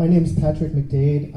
My name is Patrick McDade.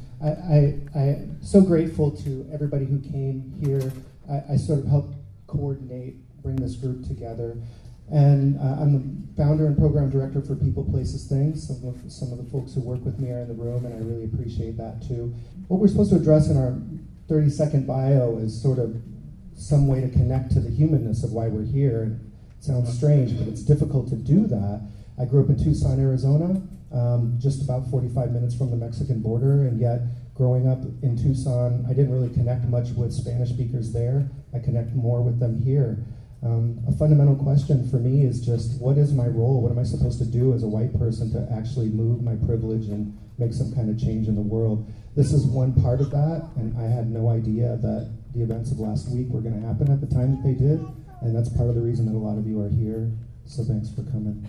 I'm so grateful to everybody who came here. I sort of helped coordinate, bring this group together. And I'm the founder and program director for People, Places, Things. Some of the folks who work with me are in the room, and I really appreciate that too. What we're supposed to address in our 30-second bio is sort of some way to connect to the humanness of why we're here. It sounds strange, but it's difficult to do that. I grew up in Tucson, Arizona, just about 45 minutes from the Mexican border, and yet growing up in Tucson, I didn't really connect much with Spanish speakers there. I connect more with them here. A fundamental question for me is just, what is my role? What am I supposed to do as a white person to actually move my privilege and make some kind of change in the world? This is one part of that, and I had no idea that the events of last week were going to happen at the time that they did, and that's part of the reason that a lot of you are here, so thanks for coming.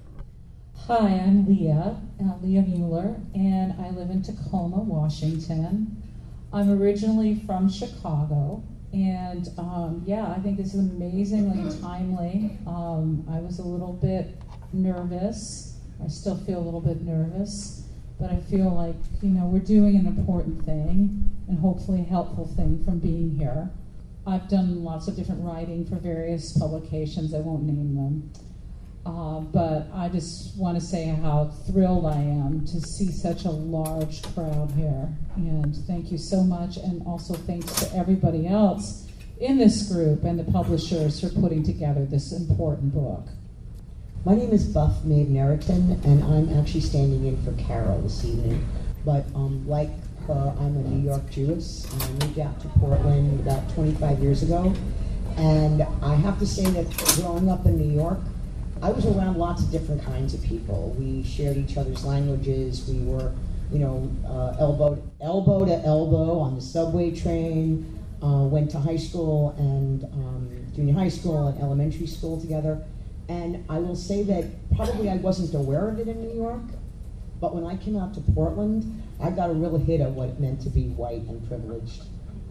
Hi, I'm Leah Mueller, and I live in Tacoma, Washington. I'm originally from Chicago, and I think this is amazingly timely. I was a little bit nervous. I still feel a little bit nervous, but I feel like, we're doing an important thing and hopefully a helpful thing from being here. I've done lots of different writing for various publications. I won't name them. But I just want to say how thrilled I am to see such a large crowd here. And thank you so much. And also thanks to everybody else in this group and the publishers for putting together this important book. My name is Buff Maeve Neriton, and I'm actually standing in for Carol this evening. But like her, I'm a New York Jewess, and I moved out to Portland about 25 years ago. And I have to say that growing up in New York, I was around lots of different kinds of people. We shared each other's languages. We were, elbow to elbow on the subway train. Went to high school and junior high school and elementary school together. And I will say that probably I wasn't aware of it in New York, but when I came out to Portland, I got a real hit of what it meant to be white and privileged.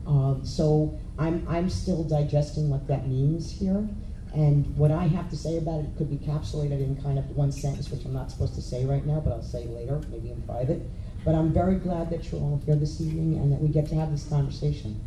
So I'm still digesting what that means here. And what I have to say about it could be encapsulated in kind of one sentence, which I'm not supposed to say right now, but I'll say later, maybe in private. But I'm very glad that you're all here this evening and that we get to have this conversation.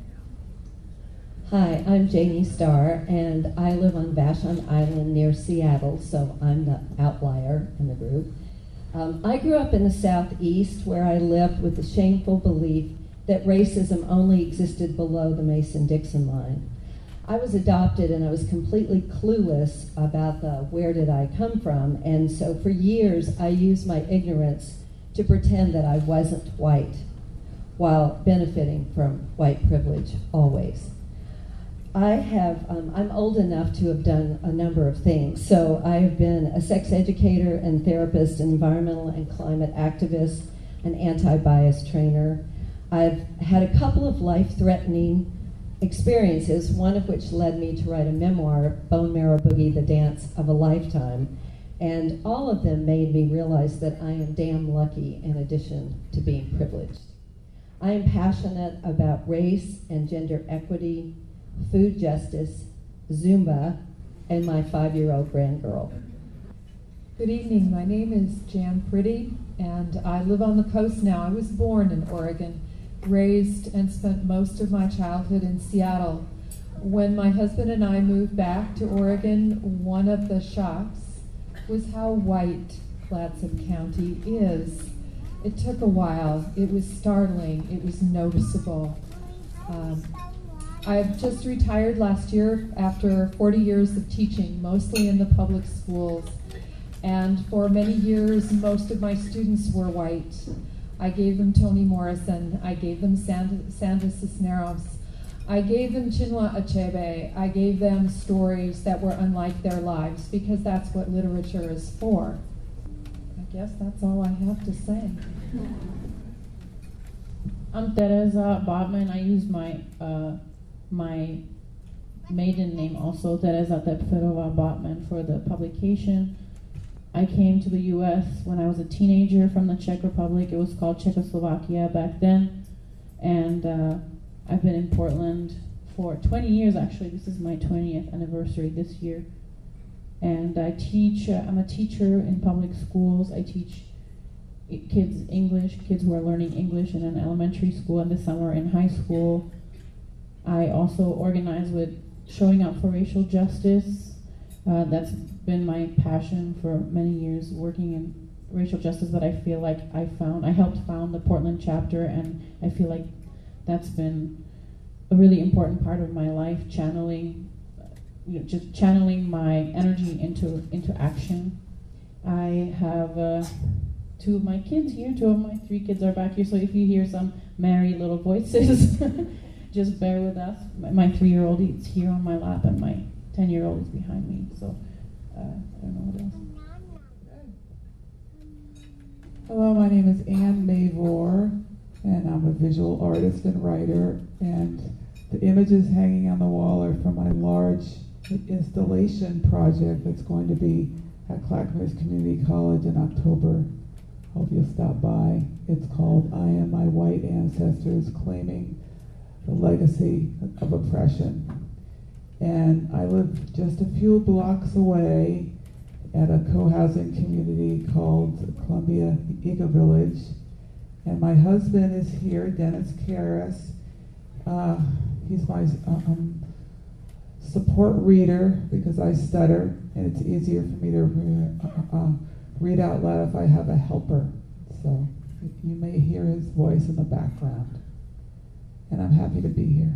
Hi, I'm Janie Starr, and I live on Vashon Island near Seattle, so I'm the outlier in the group. I grew up in the Southeast, where I lived with the shameful belief that racism only existed below the Mason-Dixon line. I was adopted and I was completely clueless about the where did I come from, and so for years I used my ignorance to pretend that I wasn't white while benefiting from white privilege always. I'm old enough to have done a number of things. So I have been a sex educator and therapist, an environmental and climate activist, an anti-bias trainer. I've had a couple of life-threatening experiences, one of which led me to write a memoir, Bone Marrow Boogie, The Dance of a Lifetime. And all of them made me realize that I am damn lucky in addition to being privileged. I am passionate about race and gender equity, food justice, Zumba, and my 5-year-old grandgirl. Good evening. My name is Jan Pretty, and I live on the coast now. I was born in Oregon, raised and spent most of my childhood in Seattle. When my husband and I moved back to Oregon, one of the shocks was how white Clatsop County is. It took a while. It was startling. It was noticeable. I've just retired last year after 40 years of teaching, mostly in the public schools. And for many years, most of my students were white. I gave them Toni Morrison. I gave them Sandra Cisneros. I gave them Chinua Achebe. I gave them stories that were unlike their lives, because that's what literature is for. I guess that's all I have to say. I'm Teresa Botman. I use my my maiden name also, Teresa Tepferova Botman, for the publication. I came to the U.S. when I was a teenager from the Czech Republic. It was called Czechoslovakia back then. And I've been in Portland for 20 years, actually. This is my 20th anniversary this year. And I teach, I'm a teacher in public schools. I teach kids who are learning English in an elementary school, and this summer in high school. I also organize with Showing Up for Racial Justice. That's been my passion for many years, working in racial justice, that I feel like I helped found the Portland chapter, and I feel like that's been a really important part of my life, channeling my energy into action. I have two of my kids here. Two of my 3 kids are back here, so if you hear some merry little voices, just bear with us. My 3-year-old is here on my lap, and my 10-year-old is behind me, so I don't know what else. Hello, my name is Ann Mavor, and I'm a visual artist and writer, and the images hanging on the wall are from my large installation project that's going to be at Clackamas Community College in October. Hope you'll stop by. It's called I Am My White Ancestors, Claiming the Legacy of Oppression. And I live just a few blocks away at a co-housing community called Columbia Eco-Village. And my husband is here, Dennis Karras. He's my support reader because I stutter, and it's easier for me to read out loud if I have a helper. So you may hear his voice in the background. And I'm happy to be here.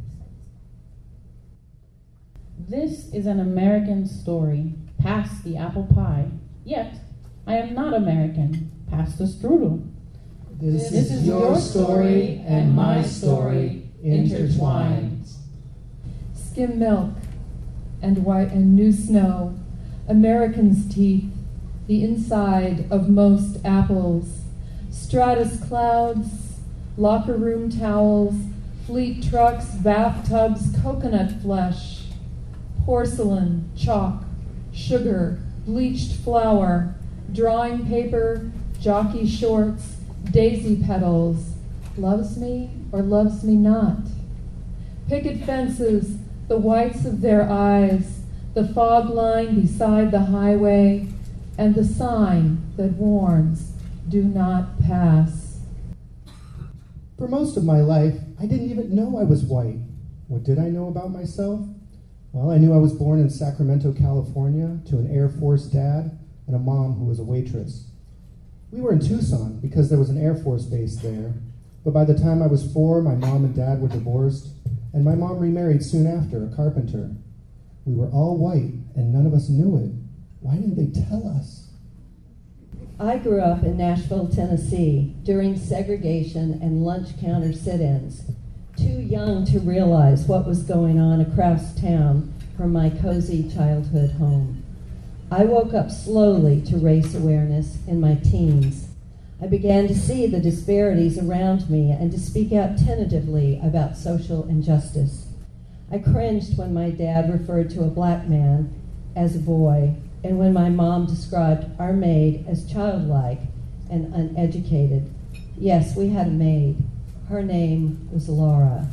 This is an American story, past the apple pie. Yet, I am not American, past the strudel. This is your story and my story intertwined. Skim milk and white and new snow, Americans' teeth, the inside of most apples, stratus clouds, locker room towels, fleet trucks, bathtubs, coconut flesh, porcelain, chalk, sugar, bleached flour, drawing paper, jockey shorts, daisy petals, loves me or loves me not. Picket fences, the whites of their eyes, the fog line beside the highway, and the sign that warns, do not pass. For most of my life, I didn't even know I was white. What did I know about myself? Well, I knew I was born in Sacramento, California, to an Air Force dad and a mom who was a waitress. We were in Tucson because there was an Air Force base there, but by the time I was 4, my mom and dad were divorced, and my mom remarried soon after, a carpenter. We were all white, and none of us knew it. Why didn't they tell us? I grew up in Nashville, Tennessee, during segregation and lunch counter sit-ins, too young to realize what was going on across town from my cozy childhood home. I woke up slowly to race awareness in my teens. I began to see the disparities around me and to speak out tentatively about social injustice. I cringed when my dad referred to a black man as a boy, and when my mom described our maid as childlike and uneducated. Yes, we had a maid. Her name was Laura.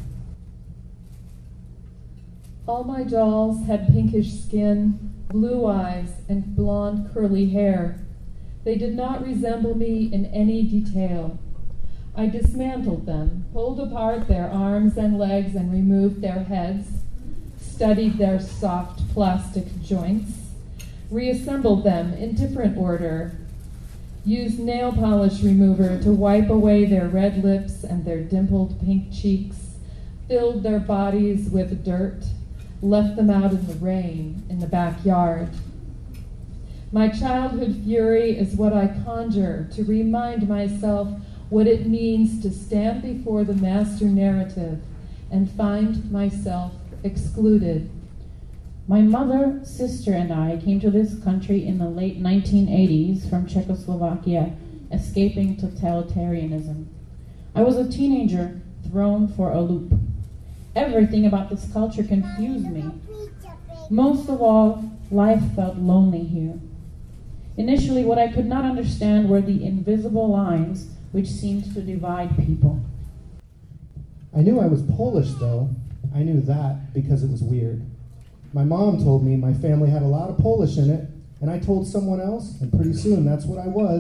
All my dolls had pinkish skin, blue eyes, and blonde curly hair. They did not resemble me in any detail. I dismantled them, pulled apart their arms and legs and removed their heads, studied their soft plastic joints, reassembled them in different order, used nail polish remover to wipe away their red lips and their dimpled pink cheeks, filled their bodies with dirt, left them out in the rain in the backyard. My childhood fury is what I conjure to remind myself what it means to stand before the master narrative and find myself excluded. My mother, sister, and I came to this country in the late 1980s from Czechoslovakia, escaping totalitarianism. I was a teenager thrown for a loop. Everything about this culture confused me. Most of all, life felt lonely here. Initially, what I could not understand were the invisible lines which seemed to divide people. I knew I was Polish, though. I knew that because it was weird. My mom told me my family had a lot of Polish in it, and I told someone else, and pretty soon that's what I was,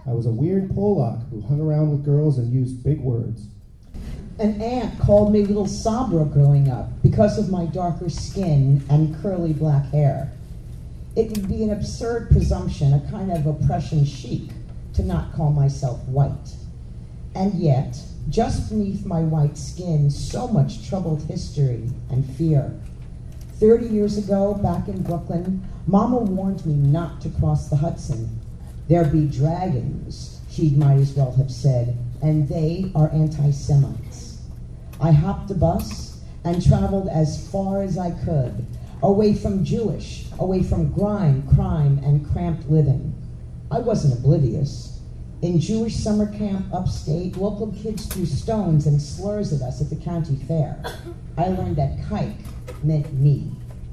I was a weird Polak who hung around with girls and used big words. An aunt called me Little Sabra growing up because of my darker skin and curly black hair. It would be an absurd presumption, a kind of oppression chic, to not call myself white. And yet, just beneath my white skin, so much troubled history and fear. 30 years ago, back in Brooklyn, Mama warned me not to cross the Hudson. There be dragons, she might as well have said, and they are anti-Semites. I hopped a bus and traveled as far as I could, away from Jewish, away from grime, crime, and cramped living. I wasn't oblivious. In Jewish summer camp upstate, local kids threw stones and slurs at us at the county fair. I learned that kike meant me.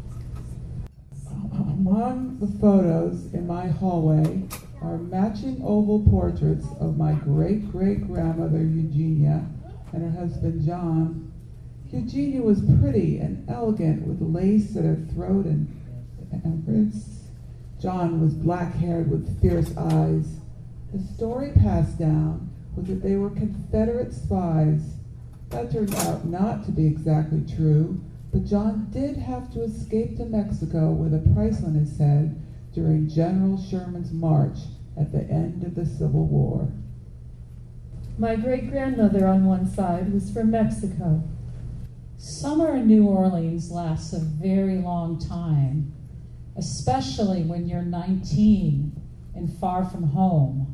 Among the photos in my hallway are matching oval portraits of my great-great-grandmother Eugenia and her husband John. Eugenia was pretty and elegant with lace at her throat and wrists. John was black-haired with fierce eyes. The story passed down was that they were Confederate spies. That turned out not to be exactly true, but John did have to escape to Mexico with a price on his head during General Sherman's march at the end of the Civil War. My great-grandmother on one side was from Mexico. Summer in New Orleans lasts a very long time, especially when you're 19 and far from home.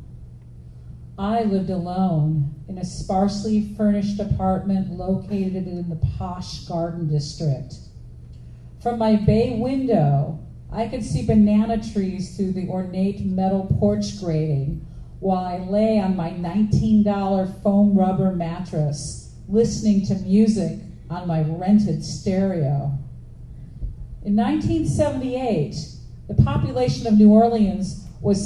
I lived alone in a sparsely furnished apartment located in the posh Garden District. From my bay window, I could see banana trees through the ornate metal porch grating while I lay on my $19 foam rubber mattress, listening to music on my rented stereo. In 1978, the population of New Orleans was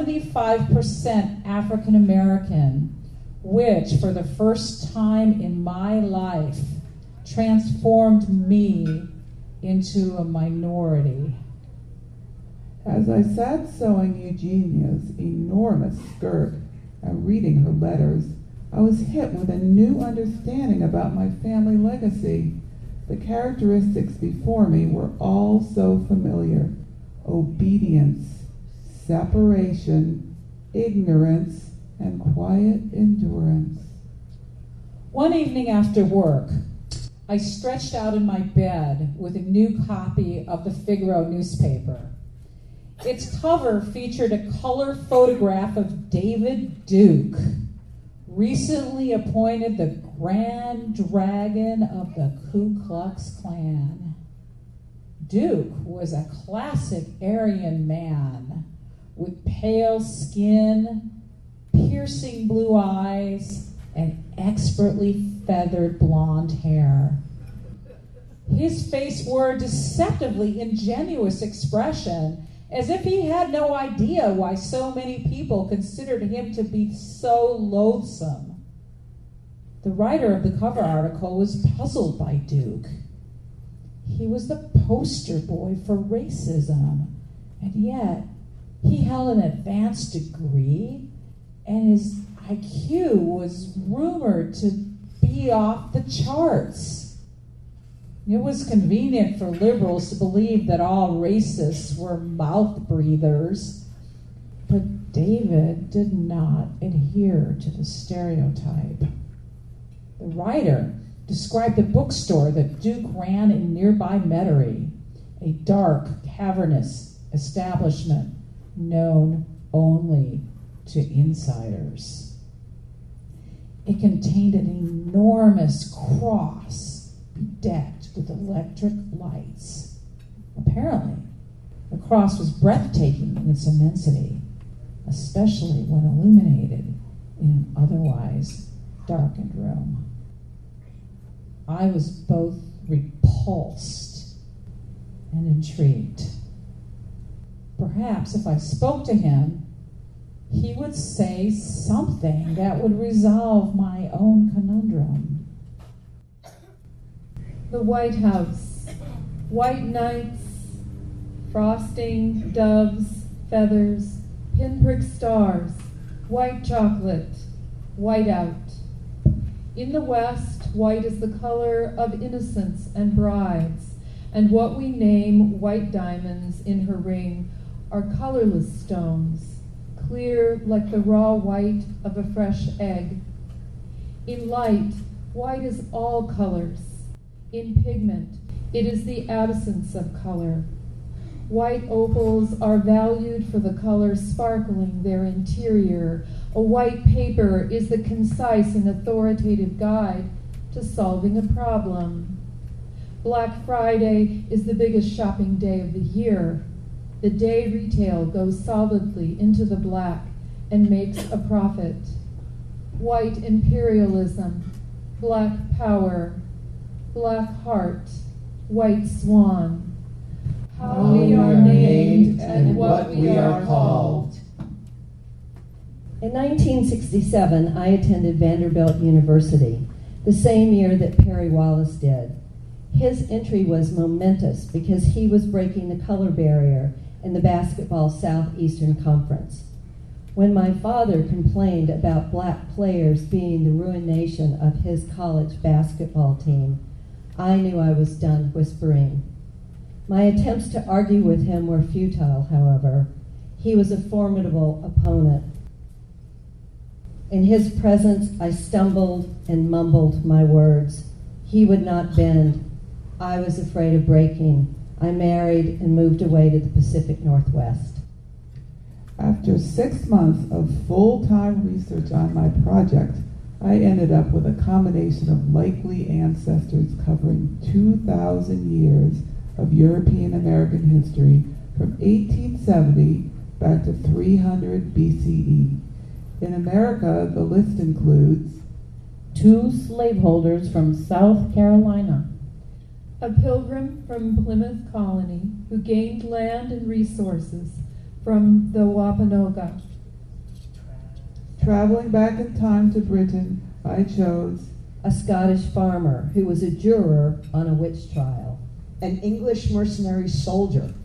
75% African American, which, for the first time in my life, transformed me into a minority. As I sat sewing Eugenia's enormous skirt and reading her letters, I was hit with a new understanding about my family legacy. The characteristics before me were all so familiar: obedience, separation, ignorance, and quiet endurance. One evening after work, I stretched out in my bed with a new copy of the Figaro newspaper. Its cover featured a color photograph of David Duke, recently appointed the Grand Dragon of the Ku Klux Klan. Duke was a classic Aryan man with pale skin, piercing blue eyes, and expertly feathered blonde hair. His face wore a deceptively ingenuous expression, as if he had no idea why so many people considered him to be so loathsome. The writer of the cover article was puzzled by Duke. He was the poster boy for racism, and yet he held an advanced degree, and his IQ was rumored to be off the charts. It was convenient for liberals to believe that all racists were mouth breathers, but David did not adhere to the stereotype. The writer described the bookstore that Duke ran in nearby Metairie, a dark, cavernous establishment known only to insiders. It contained an enormous cross bedecked with electric lights. Apparently, the cross was breathtaking in its immensity, especially when illuminated in an otherwise darkened room. I was both repulsed and intrigued. Perhaps if I spoke to him, he would say something that would resolve my own conundrum. The White House. White knights, frosting, doves, feathers, pinprick stars, white chocolate, white out. In the West, white is the color of innocence and brides, and what we name white diamonds in her ring are colorless stones, clear like the raw white of a fresh egg. In light, white is all colors. In pigment, it is the absence of color. White opals are valued for the color sparkling their interior. A white paper is the concise and authoritative guide to solving a problem. Black Friday is the biggest shopping day of the year, the day retail goes solidly into the black and makes a profit. White imperialism, black power, black heart, white swan. How we are named and what we are called. In 1967, I attended Vanderbilt University, the same year that Perry Wallace did. His entry was momentous because he was breaking the color barrier in the basketball Southeastern Conference. When my father complained about black players being the ruination of his college basketball team, I knew I was done whispering. My attempts to argue with him were futile, however. He was a formidable opponent. In his presence, I stumbled and mumbled my words. He would not bend. I was afraid of breaking. I married and moved away to the Pacific Northwest. After 6 months of full-time research on my project, I ended up with a combination of likely ancestors covering 2,000 years of European American history from 1870 back to 300 BCE. In America, the list includes 2 slaveholders from South Carolina, A pilgrim from Plymouth Colony who gained land and resources from the Wampanoag. Traveling back in time to Britain, I chose A Scottish farmer who was a juror on a witch trial. An English mercenary soldier,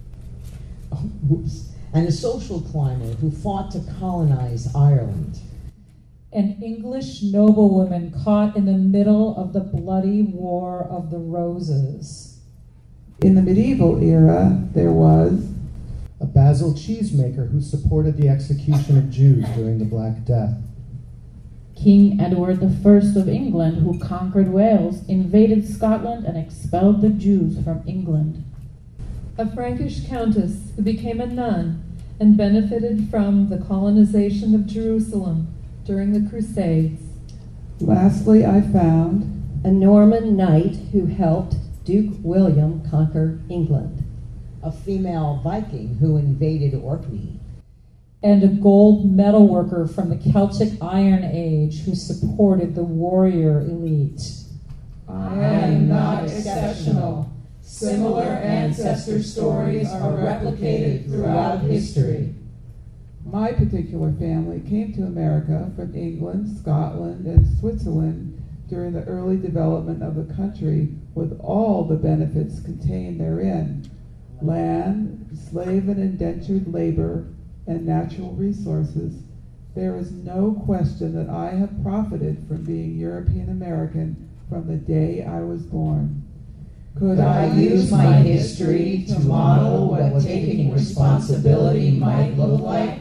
and a social climber who fought to colonize Ireland. An English noblewoman caught in the middle of the bloody War of the Roses. In the medieval era, there was A Basil cheesemaker who supported the execution of Jews during the Black Death. King Edward I of England, who conquered Wales, invaded Scotland and expelled the Jews from England. A Frankish countess who became a nun and benefited from the colonization of Jerusalem during the Crusades. Lastly, I found A Norman knight who helped Duke William conquer England. A female Viking who invaded Orkney. And a gold medal worker from the Celtic Iron Age who supported the warrior elite. I am not exceptional. Similar ancestor stories are replicated throughout history. My particular family came to America from England, Scotland, and Switzerland during the early development of the country with all the benefits contained therein: land, slave and indentured labor, and natural resources. There is no question that I have profited from being European American from the day I was born. Could I use my history to model what taking responsibility might look like?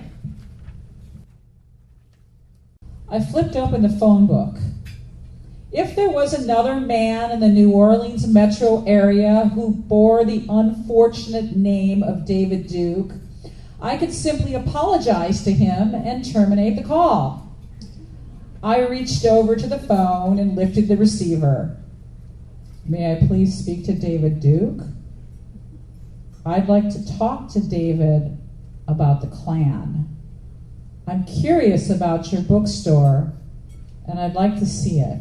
I flipped open the phone book. If there was another man in the New Orleans metro area who bore the unfortunate name of David Duke, I could simply apologize to him and terminate the call. I reached over to the phone and lifted the receiver. May I please speak to David Duke? I'd like to talk to David about the Klan. I'm curious about your bookstore, and I'd like to see it.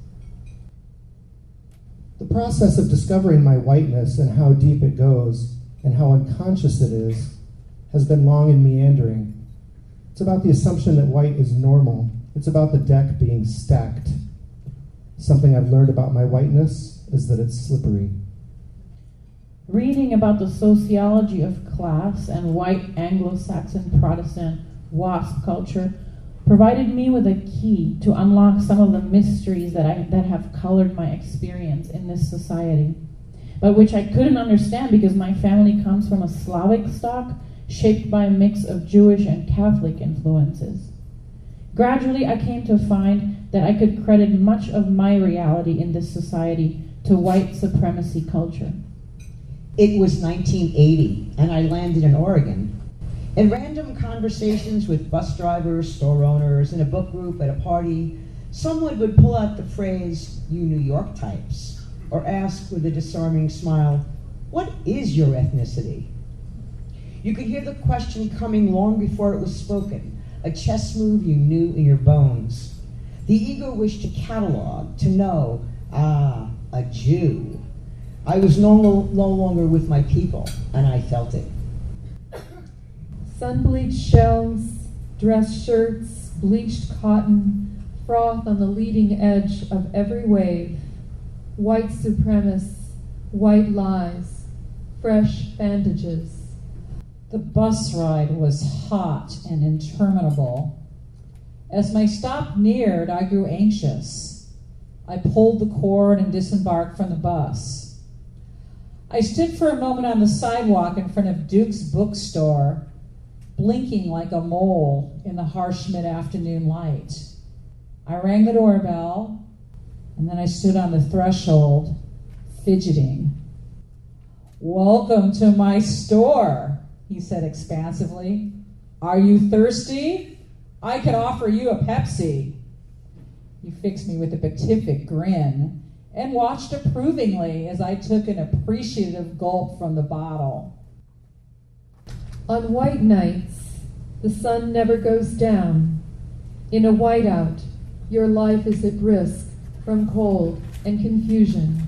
The process of discovering my whiteness and how deep it goes and how unconscious it is has been long and meandering. It's about the assumption that white is normal. It's about the deck being stacked. Something I've learned about my whiteness is that it's slippery. Reading about the sociology of class and white Anglo-Saxon Protestant WASP culture provided me with a key to unlock some of the mysteries that have colored my experience in this society, but which I couldn't understand because my family comes from a Slavic stock shaped by a mix of Jewish and Catholic influences. Gradually, I came to find that I could credit much of my reality in this society to white supremacy culture. It was 1980, and I landed in Oregon. In random conversations with bus drivers, store owners, in a book group, at a party, someone would pull out the phrase, "You New York types," or ask with a disarming smile, "What is your ethnicity?" You could hear the question coming long before it was spoken, a chess move you knew in your bones. The ego wished to catalog, to know, a Jew. I was no longer with my people, and I felt it. Sun-bleached shells, dress shirts, bleached cotton, froth on the leading edge of every wave, white supremacists, white lies, fresh bandages. The bus ride was hot and interminable. As my stop neared, I grew anxious. I pulled the cord and disembarked from the bus. I stood for a moment on the sidewalk in front of Duke's bookstore, blinking like a mole in the harsh mid-afternoon light. I rang the doorbell, and then I stood on the threshold, fidgeting. "Welcome to my store," he said expansively. "Are you thirsty? I can offer you a Pepsi." He fixed me with a beatific grin and watched approvingly as I took an appreciative gulp from the bottle. On white nights, the sun never goes down. In a whiteout, your life is at risk from cold and confusion.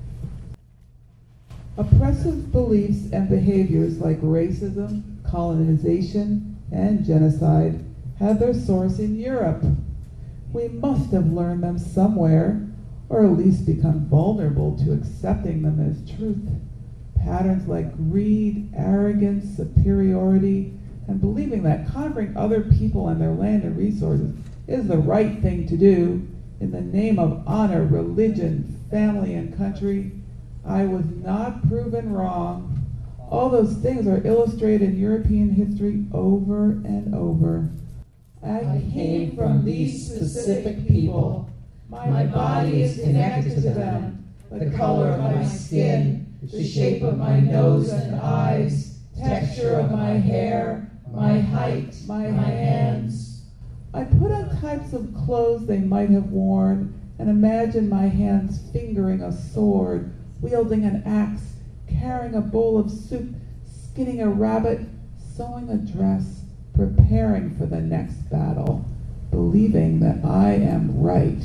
Oppressive beliefs and behaviors like racism, colonization, and genocide have their source in Europe. We must have learned them somewhere, or at least become vulnerable to accepting them as truth. Patterns like greed, arrogance, superiority, and believing that conquering other people and their land and resources is the right thing to do in the name of honor, religion, family, and country. I was not proven wrong. All those things are illustrated in European history over and over. I came from these specific people. My body is connected to them. The color of my skin, the shape of my nose and eyes, texture of my hair, my height, my hands. I put on types of clothes they might have worn and imagine my hands fingering a sword, wielding an axe, carrying a bowl of soup, skinning a rabbit, sewing a dress, preparing for the next battle, believing that I am right.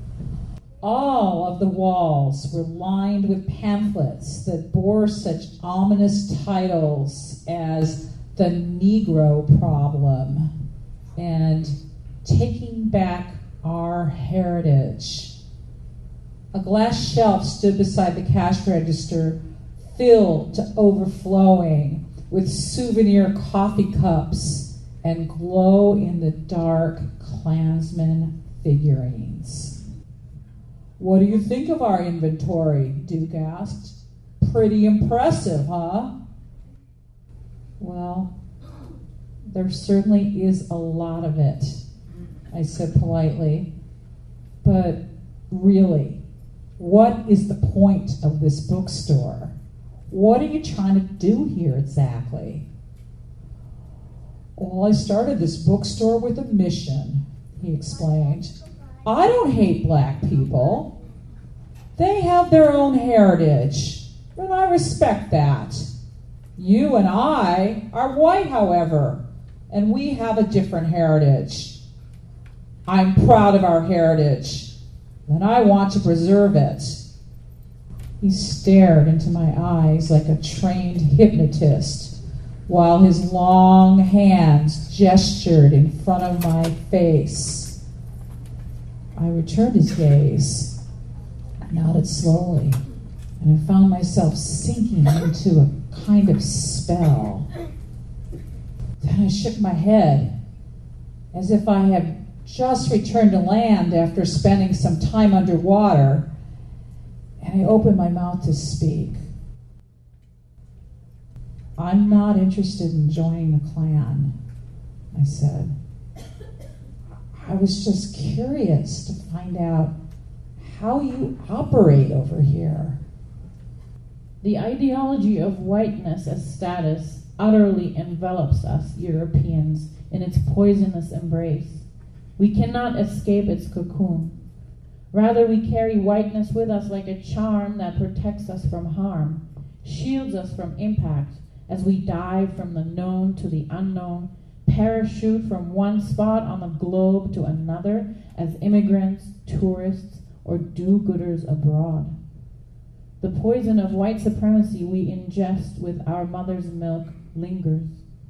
All of the walls were lined with pamphlets that bore such ominous titles as "The Negro Problem" and "Taking Back Our Heritage." A glass shelf stood beside the cash register, filled to overflowing with souvenir coffee cups and glow-in-the-dark Klansman figurines. "What do you think of our inventory?" Duke asked. "Pretty impressive, huh?" "Well, there certainly is a lot of it," I said politely. "But really, what is the point of this bookstore? What are you trying to do here exactly?" "Well, I started this bookstore with a mission," he explained. "I don't hate black people. They have their own heritage, and I respect that. You and I are white, however, and we have a different heritage. I'm proud of our heritage, and I want to preserve it." He stared into my eyes like a trained hypnotist, while his long hands gestured in front of my face. I returned his gaze, nodded slowly, and I found myself sinking into a kind of spell. Then I shook my head, as if I had just returned to land after spending some time underwater, and I opened my mouth to speak. I'm not interested in joining the Klan, I said. I was just curious to find out how you operate over here. The ideology of whiteness as status utterly envelops us Europeans in its poisonous embrace. We cannot escape its cocoon. Rather, we carry whiteness with us like a charm that protects us from harm, shields us from impact as we dive from the known to the unknown, parachute from one spot on the globe to another as immigrants, tourists, or do-gooders abroad. The poison of white supremacy we ingest with our mother's milk lingers.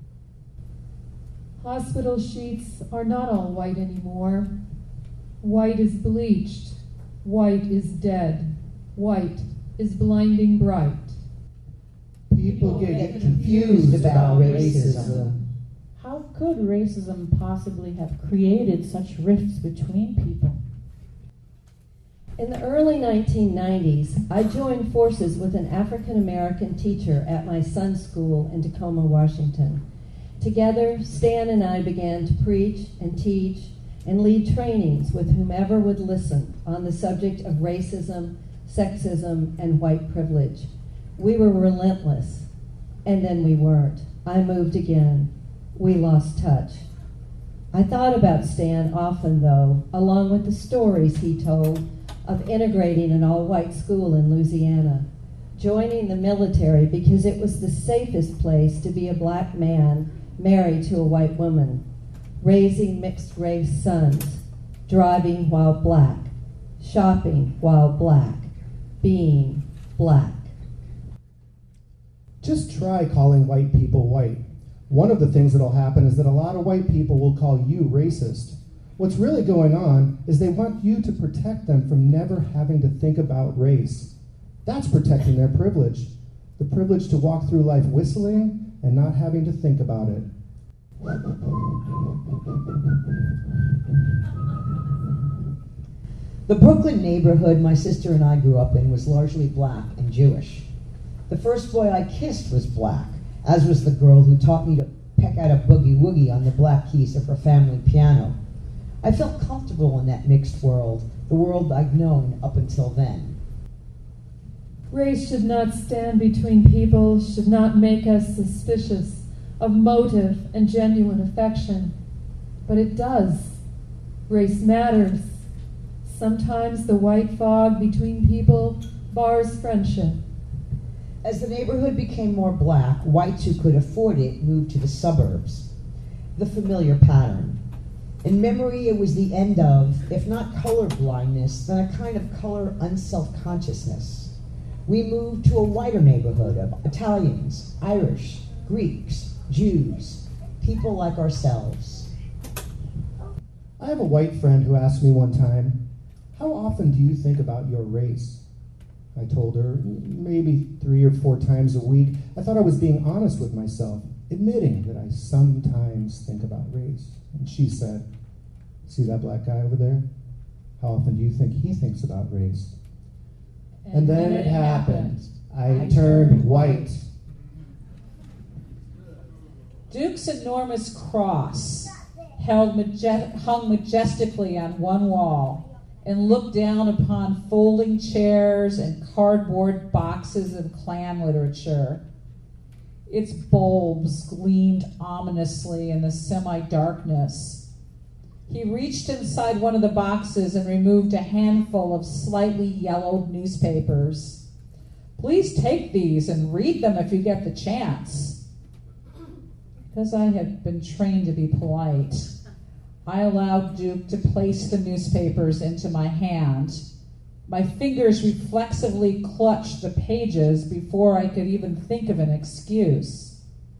Hospital sheets are not all white anymore. White is bleached. White is dead. White is blinding bright. People get confused about racism. How could racism possibly have created such rifts between people? In the early 1990s, I joined forces with an African American teacher at my son's school in Tacoma, Washington. Together, Stan and I began to preach and teach and lead trainings with whomever would listen on the subject of racism, sexism, and white privilege. We were relentless, and then we weren't. I moved again. We lost touch. I thought about Stan often, though, along with the stories he told of integrating an all-white school in Louisiana, joining the military because it was the safest place to be a black man married to a white woman, raising mixed-race sons, driving while black, shopping while black, being black. Just try calling white people white. One of the things that'll happen is that a lot of white people will call you racist. What's really going on is they want you to protect them from never having to think about race. That's protecting their privilege. The privilege to walk through life whistling and not having to think about it. The Brooklyn neighborhood my sister and I grew up in was largely black and Jewish. The first boy I kissed was black, as was the girl who taught me to peck out a boogie-woogie on the black keys of her family piano. I felt comfortable in that mixed world, the world I'd known up until then. Race should not stand between people, should not make us suspicious of motive and genuine affection. But it does. Race matters. Sometimes the white fog between people bars friendship. As the neighborhood became more black, whites who could afford it moved to the suburbs. The familiar pattern. In memory, it was the end of, if not color blindness, then a kind of color unself-consciousness. We moved to a wider neighborhood of Italians, Irish, Greeks, Jews, people like ourselves. I have a white friend who asked me one time, "How often do you think about your race?" I told her, maybe 3 or 4 times a week. I thought I was being honest with myself, admitting that I sometimes think about race. And she said, "See that black guy over there? How often do you think he thinks about race?" And then it happened. I turned white. Duke's enormous cross hung majestically on one wall and looked down upon folding chairs and cardboard boxes of Klan literature. Its bulbs gleamed ominously in the semi-darkness. He reached inside one of the boxes and removed a handful of slightly yellowed newspapers. "Please take these and read them if you get the chance." Because I had been trained to be polite, I allowed Duke to place the newspapers into my hand. My fingers reflexively clutched the pages before I could even think of an excuse.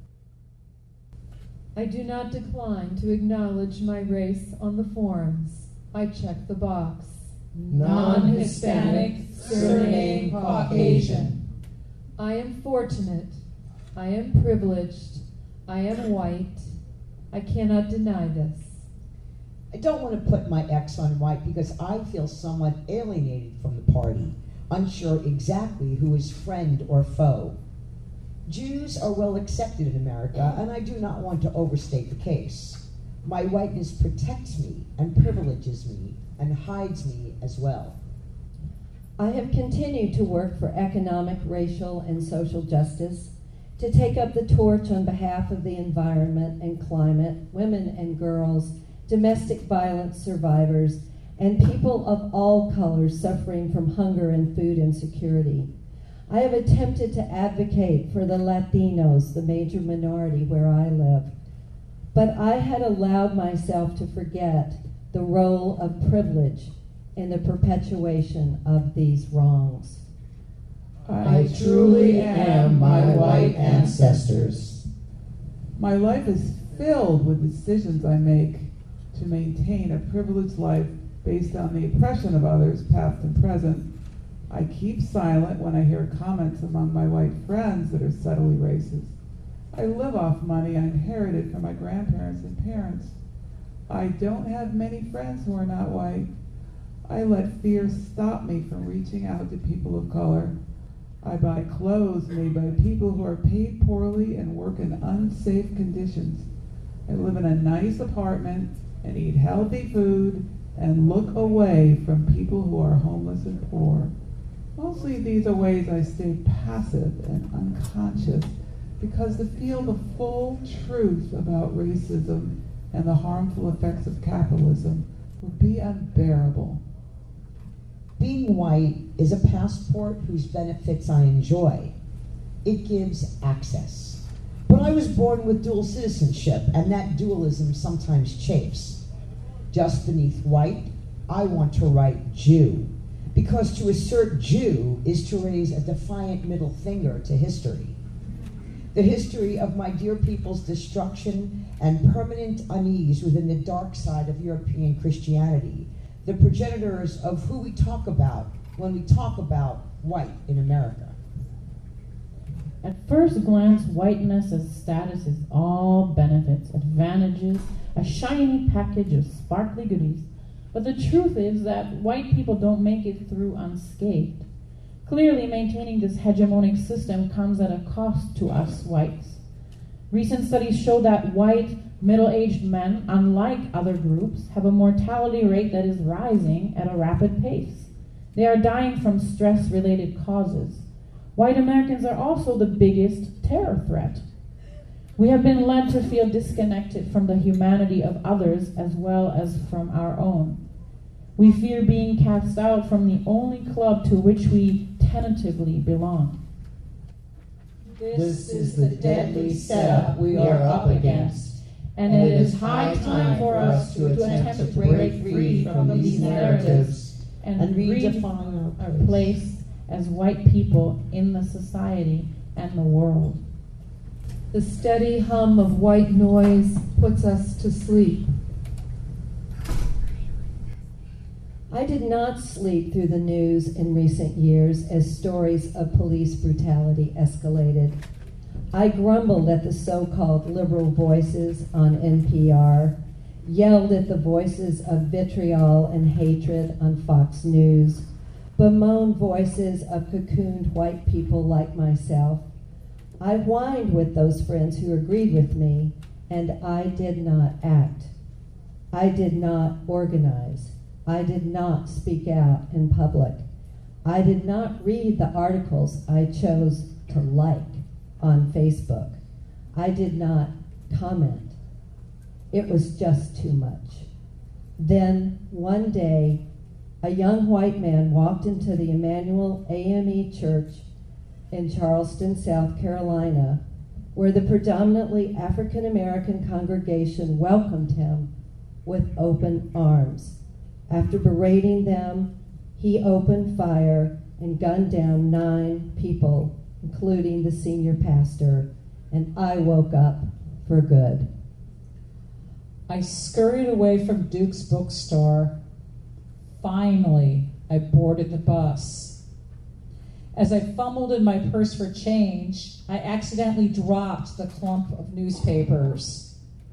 I do not decline to acknowledge my race on the forms. I check the box. Non-Hispanic, surname Caucasian. I am fortunate. I am privileged. I am white. I cannot deny this. I don't want to put my X on white because I feel somewhat alienated from the party, unsure exactly who is friend or foe. Jews are well accepted in America, and I do not want to overstate the case. My whiteness protects me and privileges me and hides me as well. I have continued to work for economic, racial, and social justice, to take up the torch on behalf of the environment and climate, women and girls, domestic violence survivors, and people of all colors suffering from hunger and food insecurity. I have attempted to advocate for the Latinos, the major minority where I live, but I had allowed myself to forget the role of privilege in the perpetuation of these wrongs. I truly am my white ancestors. My life is filled with decisions I make to maintain a privileged life based on the oppression of others, past and present. I keep silent when I hear comments among my white friends that are subtly racist. I live off money I inherited from my grandparents and parents. I don't have many friends who are not white. I let fear stop me from reaching out to people of color. I buy clothes made by people who are paid poorly and work in unsafe conditions. I live in a nice apartment and eat healthy food and look away from people who are homeless and poor. Mostly these are ways I stay passive and unconscious because to feel the full truth about racism and the harmful effects of capitalism would be unbearable. Being white is a passport whose benefits I enjoy. It gives access. But I was born with dual citizenship, and that dualism sometimes chafes. Just beneath white, I want to write Jew, because to assert Jew is to raise a defiant middle finger to history. The history of my dear people's destruction and permanent unease within the dark side of European Christianity, the progenitors of who we talk about when we talk about white in America. At first glance, whiteness as status is all benefits, advantages, a shiny package of sparkly goodies. But the truth is that white people don't make it through unscathed. Clearly, maintaining this hegemonic system comes at a cost to us whites. Recent studies show that white, middle-aged men, unlike other groups, have a mortality rate that is rising at a rapid pace. They are dying from stress-related causes. White Americans are also the biggest terror threat. We have been led to feel disconnected from the humanity of others as well as from our own. We fear being cast out from the only club to which we tentatively belong. This is the deadly setup we are up against, and it is high time for us to attempt to break free from these narratives and redefine our place as white people in the society and the world. The steady hum of white noise puts us to sleep. I did not sleep through the news in recent years as stories of police brutality escalated. I grumbled at the so-called liberal voices on NPR, yelled at the voices of vitriol and hatred on Fox News, bemoaned voices of cocooned white people like myself. I whined with those friends who agreed with me, and I did not act. I did not organize. I did not speak out in public. I did not read the articles I chose to like on Facebook. I did not comment. It was just too much. Then one day, a young white man walked into the Emmanuel AME Church in Charleston, South Carolina, where the predominantly African American congregation welcomed him with open arms. After berating them, he opened fire and gunned down 9 people, including the senior pastor, and I woke up for good. I scurried away from Duke's bookstore. Finally, I boarded the bus. As I fumbled in my purse for change, I accidentally dropped the clump of newspapers.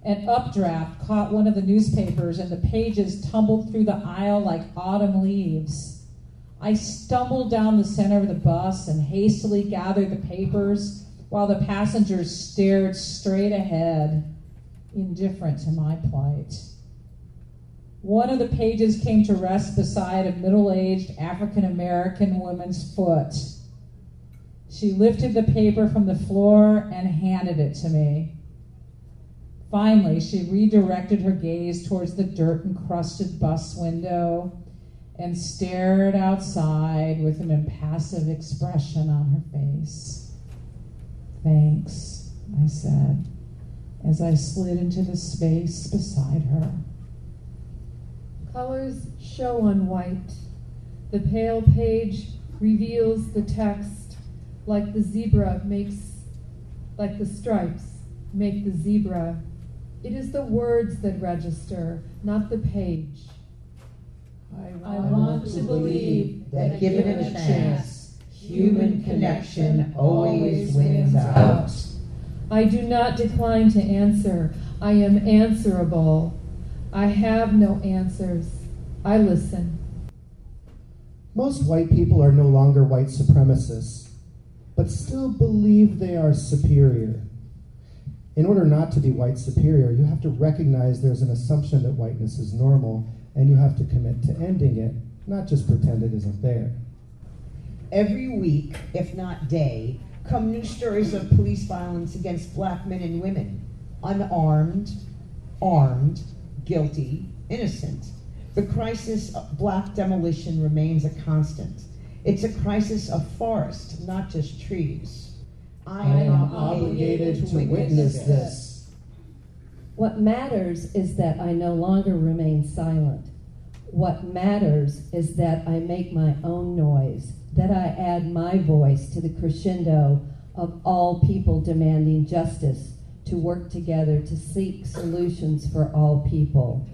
An updraft caught one of the newspapers and the pages tumbled through the aisle like autumn leaves. I stumbled down the center of the bus and hastily gathered the papers while the passengers stared straight ahead, indifferent to my plight. One of the pages came to rest beside a middle-aged African-American woman's foot. She lifted the paper from the floor and handed it to me. Finally, she redirected her gaze towards the dirt-encrusted bus window and stared outside with an impassive expression on her face. "Thanks," I said, as I slid into the space beside her. Colors show on white. The pale page reveals the text like the stripes make the zebra. It is the words that register, not the page. I want to believe that given a chance, human connection always wins out. I do not decline to answer. I am answerable. I have no answers. I listen. Most white people are no longer white supremacists, but still believe they are superior. In order not to be white superior, you have to recognize there's an assumption that whiteness is normal, and you have to commit to ending it, not just pretend it isn't there. Every week, if not day, come new stories of police violence against black men and women. Unarmed, armed, guilty, innocent. The crisis of black demolition remains a constant. It's a crisis of forest, not just trees. I am obligated to witness this. What matters is that I no longer remain silent. What matters is that I make my own noise, that I add my voice to the crescendo of all people demanding justice, to work together to seek solutions for all people.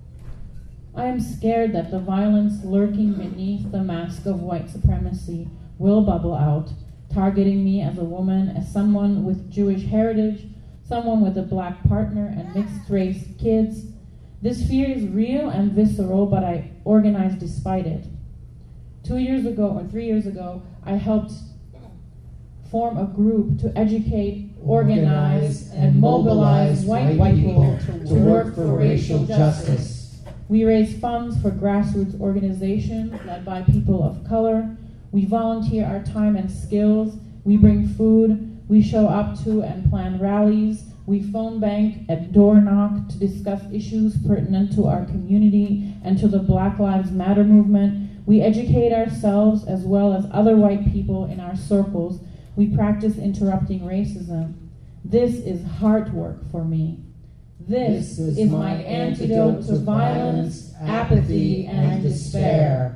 I am scared that the violence lurking beneath the mask of white supremacy will bubble out, targeting me as a woman, as someone with Jewish heritage, someone with a black partner and mixed-race kids. This fear is real and visceral, but I organize despite it. 3 years ago, I helped form a group to educate, organize, and mobilize white people to work for racial justice. We raise funds for grassroots organizations led by people of color. We volunteer our time and skills. We bring food. We show up to and plan rallies. We phone bank and door knock to discuss issues pertinent to our community and to the Black Lives Matter movement. We educate ourselves as well as other white people in our circles. We practice interrupting racism. This is heart work for me. This is my antidote to violence, apathy, and despair.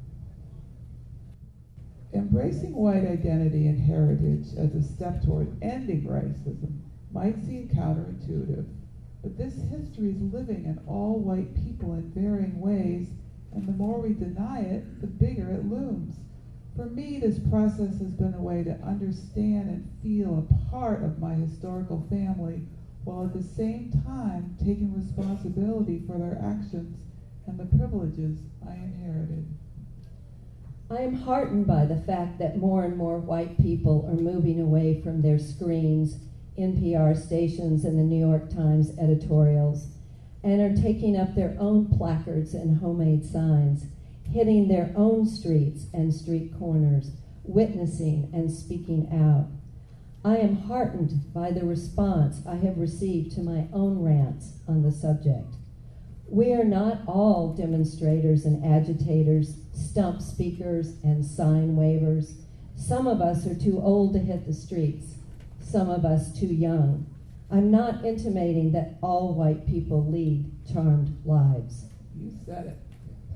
Embracing white identity and heritage as a step toward ending racism might seem counterintuitive, but this history is living in all white people in varying ways, and the more we deny it, the bigger it looms. For me, this process has been a way to understand and feel a part of my historical family, while at the same time taking responsibility for their actions and the privileges I inherited. I am heartened by the fact that more and more white people are moving away from their screens, NPR stations, and the New York Times editorials, and are taking up their own placards and homemade signs, hitting their own streets and street corners, witnessing and speaking out. I am heartened by the response I have received to my own rants on the subject. We are not all demonstrators and agitators, stump speakers and sign wavers. Some of us are too old to hit the streets, some of us too young. I'm not intimating that all white people lead charmed lives. You said it.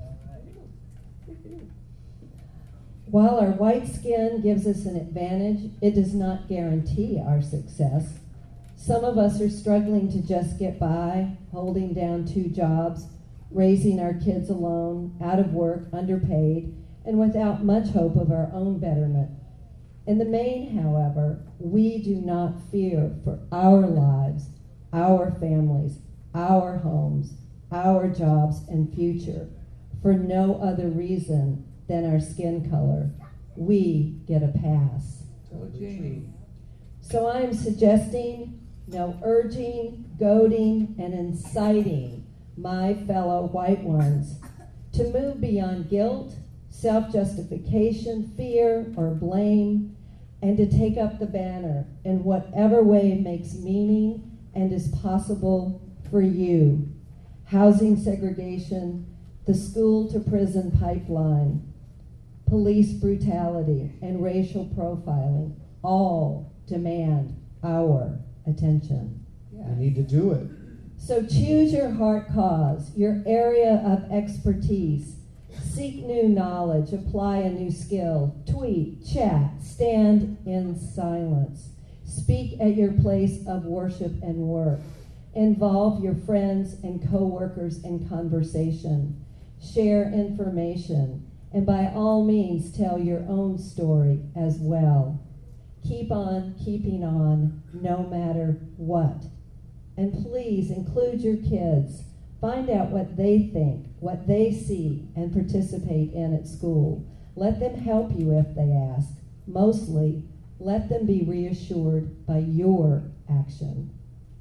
While our white skin gives us an advantage, it does not guarantee our success. Some of us are struggling to just get by, holding down 2 jobs, raising our kids alone, out of work, underpaid, and without much hope of our own betterment. In the main, however, we do not fear for our lives our families, our homes, our jobs and future for no other reason than our skin color, we get a pass. Oh, Janie. So I am suggesting no urging, goading, and inciting my fellow white ones to move beyond guilt, self-justification, fear, or blame, and to take up the banner in whatever way makes meaning and is possible for you. Housing segregation, the school-to-prison pipeline, police brutality, and racial profiling all demand our attention. We need to do it. So choose your heart cause, your area of expertise. Seek new knowledge, apply a new skill, tweet, chat, stand in silence. Speak at your place of worship and work. Involve your friends and co-workers in conversation. Share information, and by all means tell your own story as well. Keep on keeping on, no matter what. And please include your kids. Find out what they think, what they see, and participate in at school. Let them help you if they ask. Mostly, let them be reassured by your action.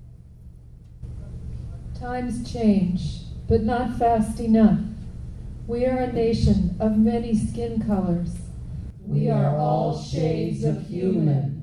Times change, but not fast enough. We are a nation of many skin colors. We are all shades of human.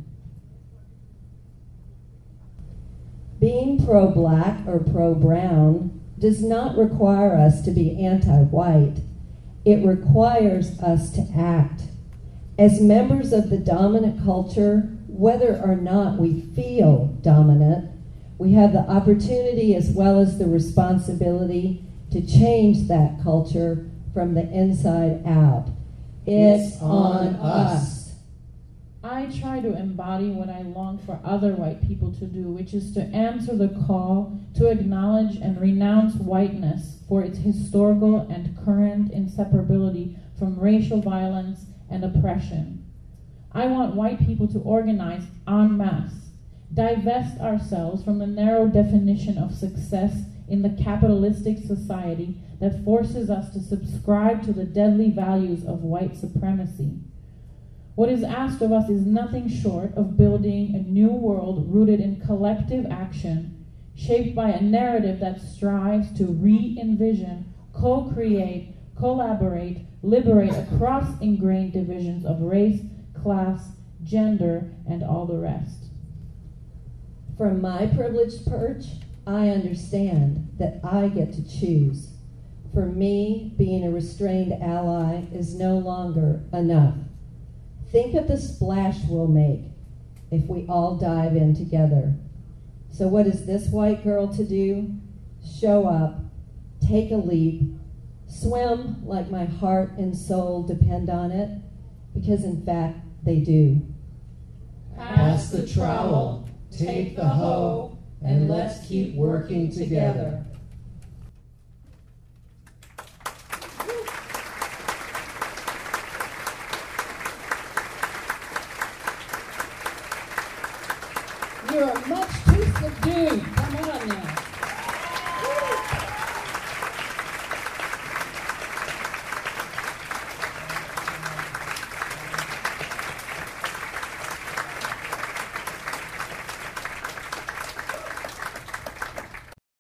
Being pro-black or pro-brown does not require us to be anti-white. It requires us to act. As members of the dominant culture, whether or not we feel dominant, we have the opportunity as well as the responsibility to change that culture from the inside out. It's on us. I try to embody what I long for other white people to do, which is to answer the call to acknowledge and renounce whiteness for its historical and current inseparability from racial violence and oppression. I want white people to organize en masse, divest ourselves from the narrow definition of success in the capitalistic society that forces us to subscribe to the deadly values of white supremacy. What is asked of us is nothing short of building a new world rooted in collective action, shaped by a narrative that strives to re-envision, co-create, collaborate, liberate across ingrained divisions of race, class, gender, and all the rest. From my privileged perch, I understand that I get to choose. For me, being a restrained ally is no longer enough. Think of the splash we'll make if we all dive in together. So what is this white girl to do? Show up, take a leap, swim like my heart and soul depend on it, because in fact they do. Pass the trowel, take the hoe, and let's keep working together.